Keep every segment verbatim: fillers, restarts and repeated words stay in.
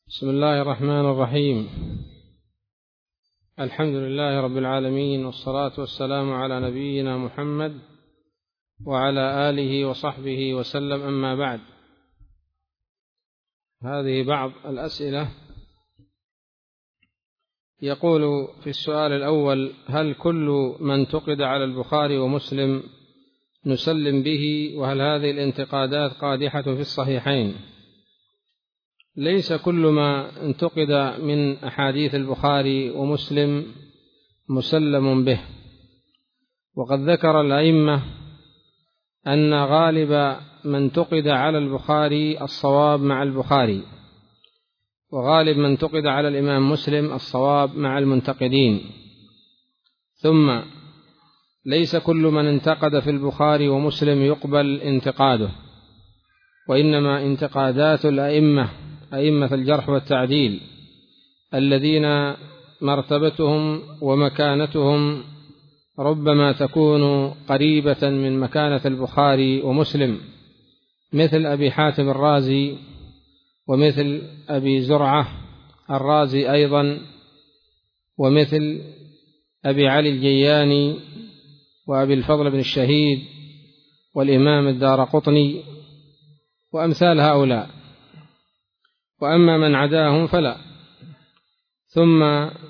بسم الله الرحمن الرحيم. الحمد لله رب العالمين، والصلاة والسلام على نبينا محمد وعلى آله وصحبه وسلم، أما بعد. هذه بعض الأسئلة. يقول في السؤال الأول: هل كل ما انتقد على البخاري ومسلم نسلم به؟ وهل هذه الانتقادات قادحة في الصحيحين؟ ليس كل ما انتقد من أحاديث البخاري ومسلم مسلم به، وقد ذكر الأئمة أن غالب من انتقد على البخاري الصواب مع البخاري، وغالب من انتقد على الإمام مسلم الصواب مع المنتقدين. ثم ليس كل من انتقد في البخاري ومسلم يقبل انتقاده، وإنما انتقادات الأئمة أئمة الجرح والتعديل الذين مرتبتهم ومكانتهم ربما تكون قريبة من مكانة البخاري ومسلم، مثل أبي حاتم الرازي، ومثل أبي زرعة الرازي أيضا، ومثل أبي علي الجياني، وأبي الفضل بن الشهيد، والإمام الدارقطني، وأمثال هؤلاء. وأما من عداهم فلا. ثم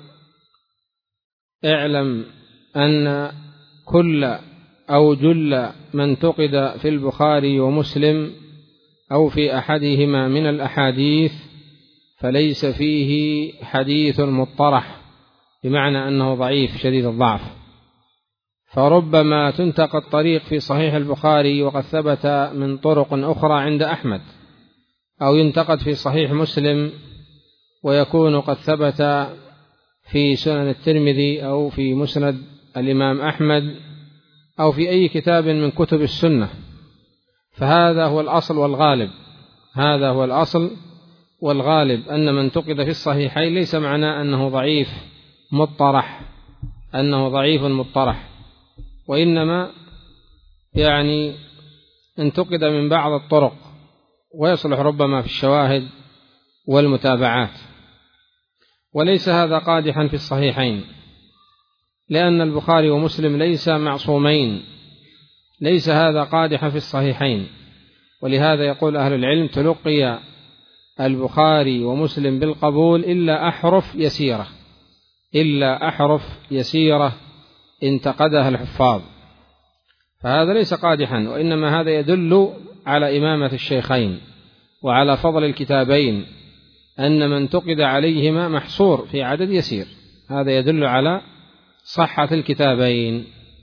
اعلم أن كل أو جل من انتقد في البخاري ومسلم أو في أحدهما من الأحاديث فليس فيه حديث مطرح، بمعنى أنه ضعيف شديد الضعف. فربما تنتقد طريق في صحيح البخاري وقد ثبت من طرق أخرى عند أحمد، أو ينتقد في صحيح مسلم ويكون قد ثبت في سنن الترمذي أو في مسند الإمام أحمد أو في أي كتاب من كتب السنة. فهذا هو الأصل والغالب، هذا هو الأصل والغالب، أن من انتقد في الصحيحين ليس معناه أنه ضعيف مطرح، أنه ضعيف مطرح، وإنما يعني انتقد من بعض الطرق، ويصلح ربما في الشواهد والمتابعات. وليس هذا قادحا في الصحيحين، لأن البخاري ومسلم ليس معصومين، ليس هذا قادحا في الصحيحين. ولهذا يقول أهل العلم: تلقي البخاري ومسلم بالقبول إلا أحرف يسيرة، إلا أحرف يسيرة انتقدها الحفاظ. فهذا ليس قادحا، وإنما هذا يدل على إمامة الشيخين وعلى فضل الكتابين، أن من انتقد عليهما محصور في عدد يسير، هذا يدل على صحة الكتابين.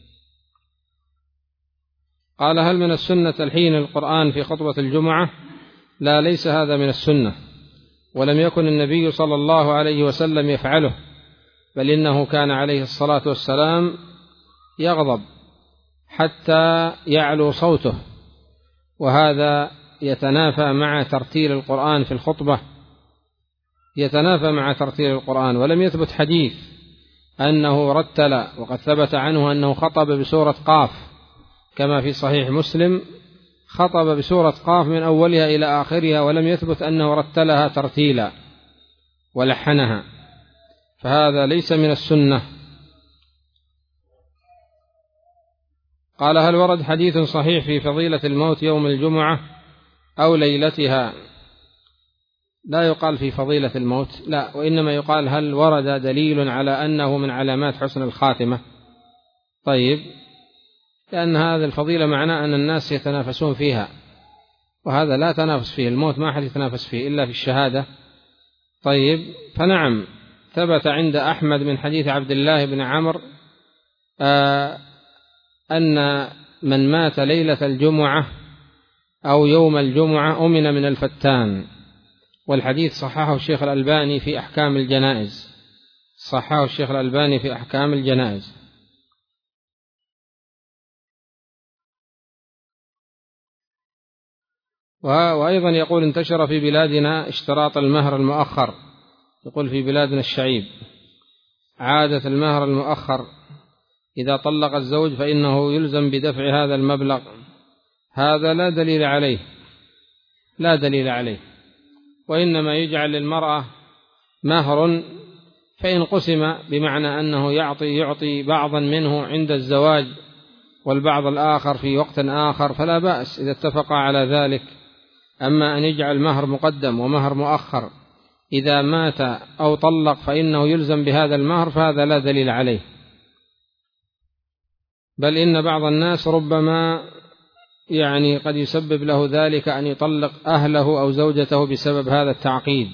قال: هل من السنة تلحين القرآن في خطبة الجمعة؟ لا، ليس هذا من السنة، ولم يكن النبي صلى الله عليه وسلم يفعله، بل إنه كان عليه الصلاة والسلام يغضب حتى يعلو صوته، وهذا يتنافى مع ترتيل القرآن في الخطبة، يتنافى مع ترتيل القرآن. ولم يثبت حديث أنه رتل، وقد ثبت عنه أنه خطب بسورة قاف كما في صحيح مسلم، خطب بسورة قاف من أولها إلى آخرها، ولم يثبت أنه رتلها ترتيلا ولحنها، فهذا ليس من السنة. قال: هل ورد حديث صحيح في فضيلة الموت يوم الجمعة أو ليلتها؟ لا يقال في فضيلة الموت، لا، وإنما يقال: هل ورد دليل على أنه من علامات حسن الخاتمة؟ طيب، لأن هذا الفضيلة معناه أن الناس يتنافسون فيها، وهذا لا تنافس فيه، الموت ما أحد يتنافس فيه إلا في الشهادة. طيب، فنعم، ثبت عند أحمد من حديث عبد الله بن عمرو آه أن من مات ليلة الجمعة أو يوم الجمعة أمن من الفتان، والحديث صححه الشيخ الألباني في أحكام الجنائز، صححه الشيخ الألباني في أحكام الجنائز. وأيضا يقول: انتشر في بلادنا اشتراط المهر المؤخر، يقول في بلادنا الشعيب عادة المهر المؤخر، إذا طلق الزوج فإنه يلزم بدفع هذا المبلغ. هذا لا دليل عليه، لا دليل عليه، وإنما يجعل للمرأة مهر فإن قسم بمعنى أنه يعطي يعطي بعضا منه عند الزواج والبعض الآخر في وقت آخر فلا بأس إذا اتفق على ذلك. أما أن يجعل مهر مقدم ومهر مؤخر إذا مات أو طلق فإنه يلزم بهذا المهر فهذا لا دليل عليه، بل إن بعض الناس ربما يعني قد يسبب له ذلك أن يطلق أهله أو زوجته بسبب هذا التعقيد.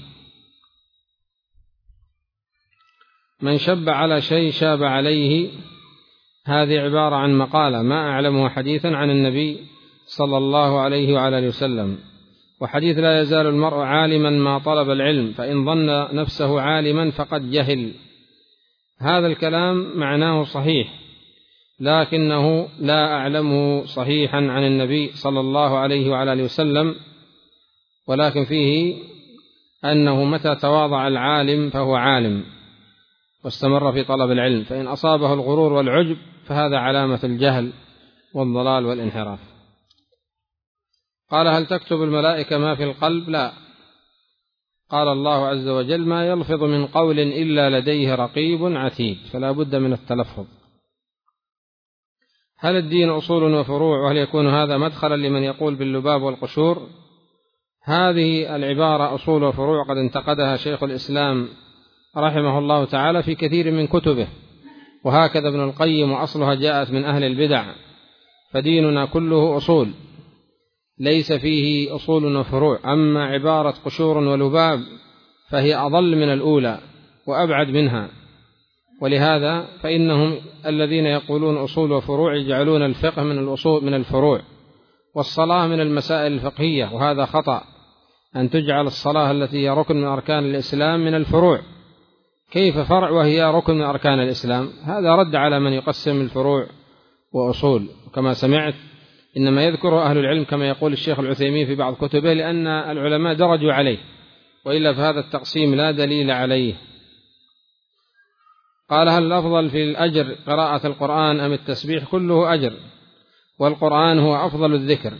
من شب على شيء شاب عليه، هذه عبارة عن مقالة ما أعلمه حديثا عن النبي صلى الله عليه وعلى آله وسلم، وحديث لا يزال المرء عالما ما طلب العلم فإن ظن نفسه عالما فقد جهل. هذا الكلام معناه صحيح لكنه لا أعلمه صحيحا عن النبي صلى الله عليه وعلى آله وسلم، ولكن فيه أنه متى تواضع العالم فهو عالم واستمر في طلب العلم، فإن أصابه الغرور والعجب فهذا علامة الجهل والضلال والانحراف. قال: هل تكتب الملائكة ما في القلب؟ لا. قال الله عز وجل: ما يلفظ من قول إلا لديه رقيب عتيد، فلا بد من التلفظ. هل الدين أصول وفروع، وهل يكون هذا مدخلا لمن يقول باللباب والقشور؟ هذه العبارة أصول وفروع قد انتقدها شيخ الإسلام رحمه الله تعالى في كثير من كتبه، وهكذا ابن القيم، وأصلها جاءت من أهل البدع. فديننا كله أصول ليس فيه أصول وفروع، أما عبارة قشور ولباب فهي أضل من الأولى وأبعد منها. ولهذا فإنهم الذين يقولون أصول وفروع يجعلون الفقه من الأصول من الفروع، والصلاة من المسائل الفقهية، وهذا خطأ. أن تجعل الصلاة التي هي ركن من أركان الإسلام من الفروع. كيف فرع وهي ركن من أركان الإسلام؟ هذا رد على من يقسم الفروع وأصول. كما سمعت إنما يذكر أهل العلم كما يقول الشيخ العثيمين في بعض كتبه لأن العلماء درجوا عليه، وإلا فهذا التقسيم لا دليل عليه. قال: هل الأفضل في الأجر قراءة القرآن أم التسبيح؟ كله أجر، والقرآن هو أفضل الذكر.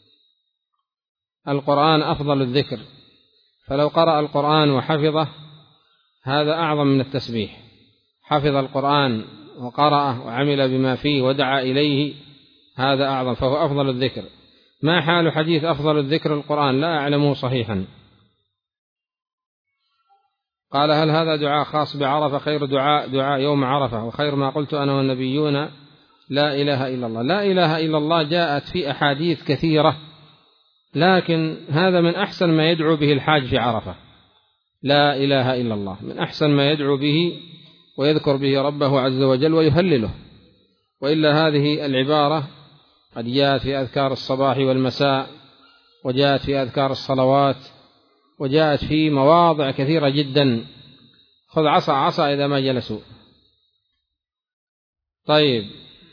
القرآن أفضل الذكر، فلو قرأ القرآن وحفظه هذا أعظم من التسبيح. حفظ القرآن وقرأه وعمل بما فيه ودعا إليه هذا أعظم، فهو أفضل الذكر. ما حال حديث أفضل الذكر القرآن؟ لا أعلمه صحيحا. قال: هل هذا دعاء خاص بعرفة؟ خير دعاء دعاء يوم عرفة، وخير ما قلت أنا والنبيون لا إله إلا الله. لا إله إلا الله جاءت في أحاديث كثيرة، لكن هذا من أحسن ما يدعو به الحاج في عرفة. لا إله إلا الله من أحسن ما يدعو به ويذكر به ربه عز وجل ويهلله. وإلا هذه العبارة قد جاءت في أذكار الصباح والمساء، وجاءت في أذكار الصلوات، وجاءت في مواضع كثيرة جدا. خذ عصا عصا إذا ما جلسوا. طيب،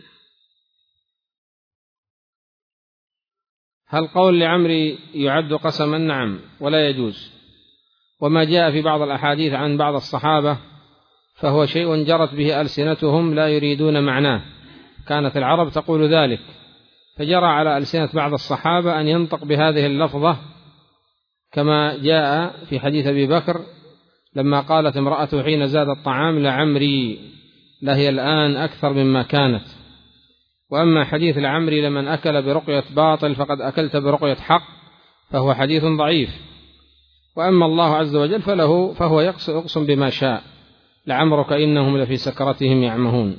هل قول لعمري يعد قسما؟ نعم، ولا يجوز. وما جاء في بعض الأحاديث عن بعض الصحابة فهو شيء جرت به ألسنتهم لا يريدون معناه، كانت العرب تقول ذلك، فجرى على ألسنة بعض الصحابة أن ينطق بهذه اللفظة، كما جاء في حديث أبي بكر لما قالت امرأته حين زاد الطعام: لعمري، لهي الآن أكثر مما كانت. وأما حديث لعمري لمن أكل برقية باطل فقد أكلت برقية حق فهو حديث ضعيف. وأما الله عز وجل فله فهو يقسم بما شاء: لعمرك إنهم لفي سكرتهم يعمهون.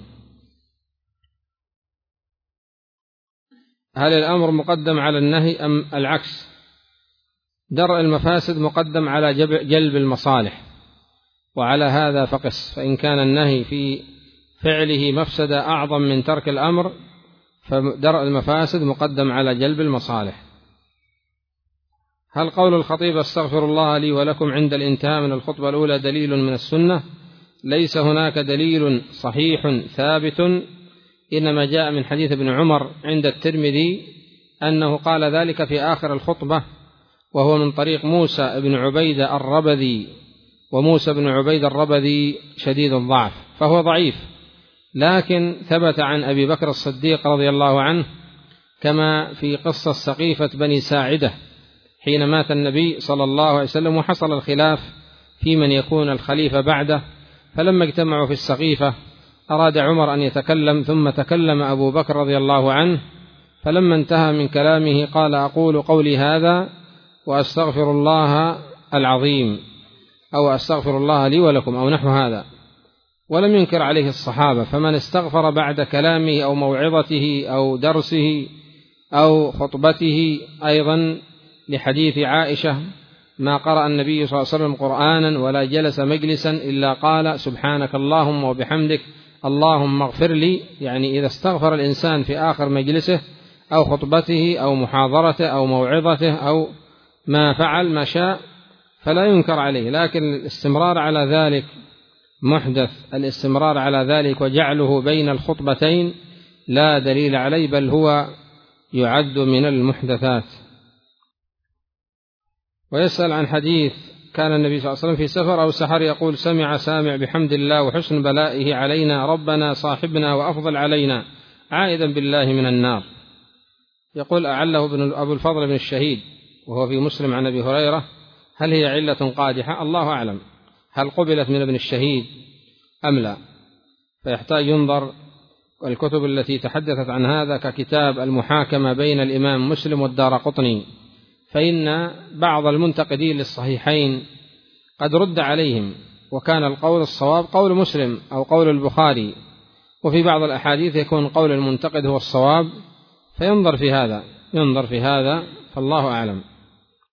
هل الأمر مقدم على النهي أم العكس؟ درء المفاسد مقدم على جلب المصالح، وعلى هذا فقس. فإن كان النهي في فعله مفسدة أعظم من ترك الأمر فدرء المفاسد مقدم على جلب المصالح. هل قول الخطيب استغفر الله لي ولكم عند الانتهاء من الخطبة الأولى دليل من السنة؟ ليس هناك دليل صحيح ثابت، إنما جاء من حديث ابن عمر عند الترمذي أنه قال ذلك في آخر الخطبة، وهو من طريق موسى بن عبيدة الربذي، وموسى بن عبيدة الربذي شديد الضعف فهو ضعيف، لكن ثبت عن أبي بكر الصديق رضي الله عنه كما في قصة سقيفة بني ساعدة حين مات النبي صلى الله عليه وسلم، وحصل الخلاف في من يكون الخليفة بعده. فلما اجتمعوا في السقيفة أراد عمر أن يتكلم، ثم تكلم أبو بكر رضي الله عنه، فلما انتهى من كلامه قال: أقول قولي هذا وأستغفر الله العظيم، أو أستغفر الله لي ولكم، أو نحو هذا. ولم ينكر عليه الصحابة. فمن استغفر بعد كلامه أو موعظته أو درسه أو خطبته، أيضا لحديث عائشة: ما قرأ النبي صلى الله عليه وسلم قرآنا ولا جلس مجلسا إلا قال: سبحانك اللهم وبحمدك اللهم اغفر لي. يعني إذا استغفر الإنسان في آخر مجلسه أو خطبته أو محاضرته أو موعظته أو ما فعل ما شاء فلا ينكر عليه، لكن الاستمرار على ذلك محدث. الاستمرار على ذلك وجعله بين الخطبتين لا دليل عليه، بل هو يعد من المحدثات. ويسأل عن حديث: كان النبي صلى الله عليه وسلم في سفر أو سحر يقول: سمع سامع بحمد الله وحسن بلائه علينا، ربنا صاحبنا وأفضل علينا، عائدا بالله من النار. يقول: أعله ابن أبو الفضل بن الشهيد، وهو في مسلم عن أبي هريرة. هل هي علة قادحة؟ الله أعلم، هل قبلت من ابن الشهيد أم لا؟ فيحتاج ينظر. والكتب التي تحدثت عن هذا ككتاب المحاكمة بين الإمام مسلم والدارقطني، فإن بعض المنتقدين للصحيحين قد رد عليهم، وكان القول الصواب قول مسلم أو قول البخاري، وفي بعض الأحاديث يكون قول المنتقد هو الصواب، فينظر في هذا ينظر في هذا فالله أعلم.